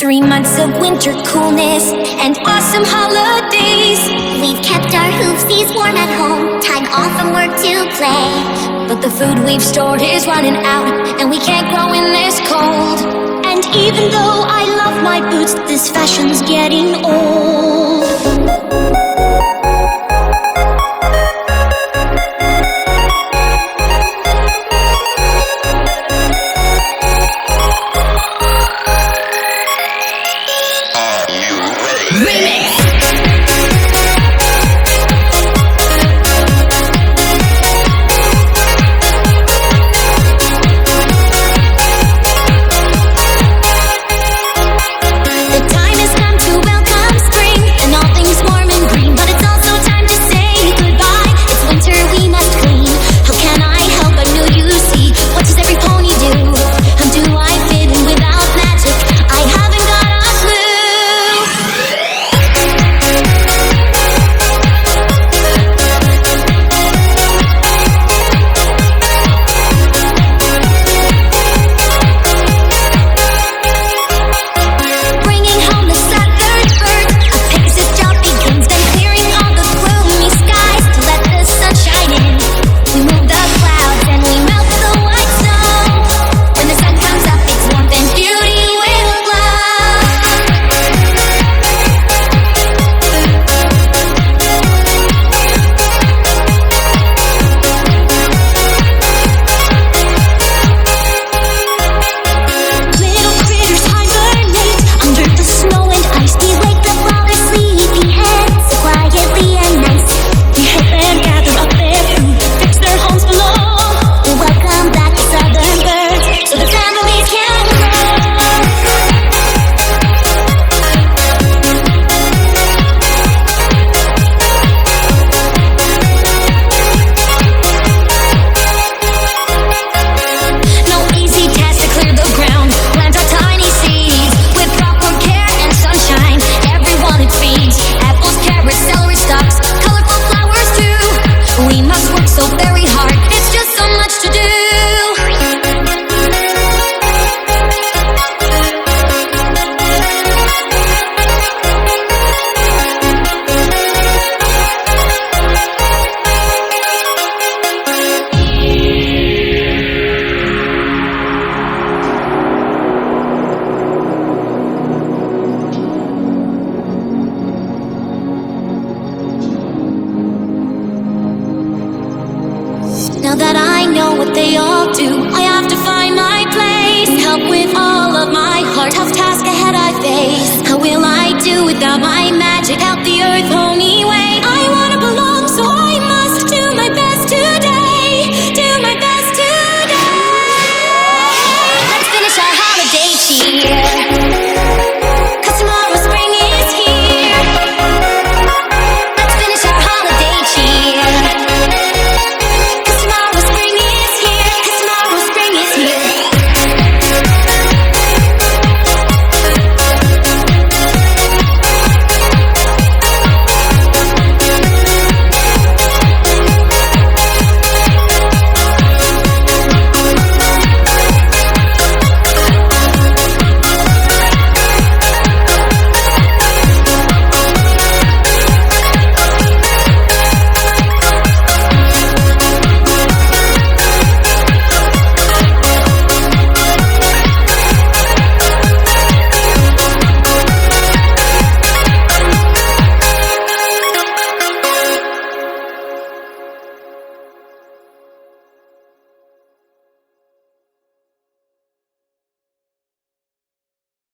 3 months of winter coolness and awesome holidays. We've kept our hoofsies warm at home, time off from work to play. But the food we've stored is running out, and we can't grow in this cold. And even though I love my boots, this fashion's getting old.